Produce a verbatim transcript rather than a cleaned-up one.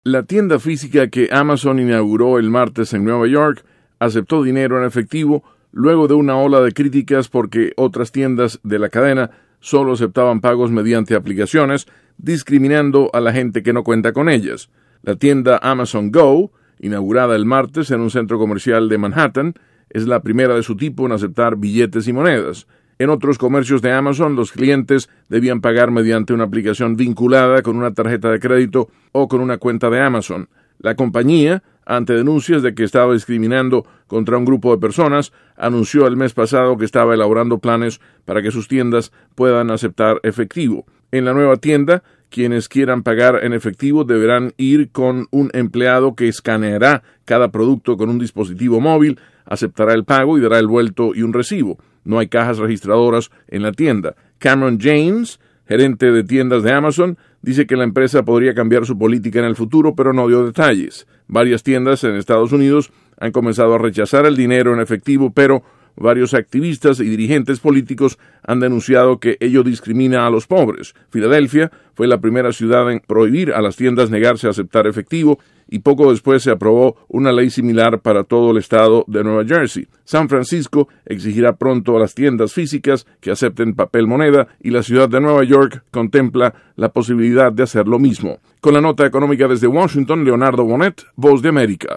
La tienda física que Amazon inauguró el martes en Nueva York aceptó dinero en efectivo luego de una ola de críticas porque otras tiendas de la cadena solo aceptaban pagos mediante aplicaciones, discriminando a la gente que no cuenta con ellas. La tienda Amazon Go, inaugurada el martes en un centro comercial de Manhattan, es la primera de su tipo en aceptar billetes y monedas. En otros comercios de Amazon, los clientes debían pagar mediante una aplicación vinculada con una tarjeta de crédito o con una cuenta de Amazon. La compañía, ante denuncias de que estaba discriminando contra un grupo de personas, anunció el mes pasado que estaba elaborando planes para que sus tiendas puedan aceptar efectivo. En la nueva tienda, quienes quieran pagar en efectivo deberán ir con un empleado que escaneará cada producto con un dispositivo móvil, aceptará el pago y dará el vuelto y un recibo. No hay cajas registradoras en la tienda. Cameron James, gerente de tiendas de Amazon, dice que la empresa podría cambiar su política en el futuro, pero no dio detalles. Varias tiendas en Estados Unidos han comenzado a rechazar el dinero en efectivo, pero varios activistas y dirigentes políticos han denunciado que ello discrimina a los pobres. Filadelfia fue la primera ciudad en prohibir a las tiendas negarse a aceptar efectivo y poco después se aprobó una ley similar para todo el estado de Nueva Jersey. San Francisco exigirá pronto a las tiendas físicas que acepten papel moneda y la ciudad de Nueva York contempla la posibilidad de hacer lo mismo. Con la nota económica desde Washington, Leonardo Bonet, Voz de América.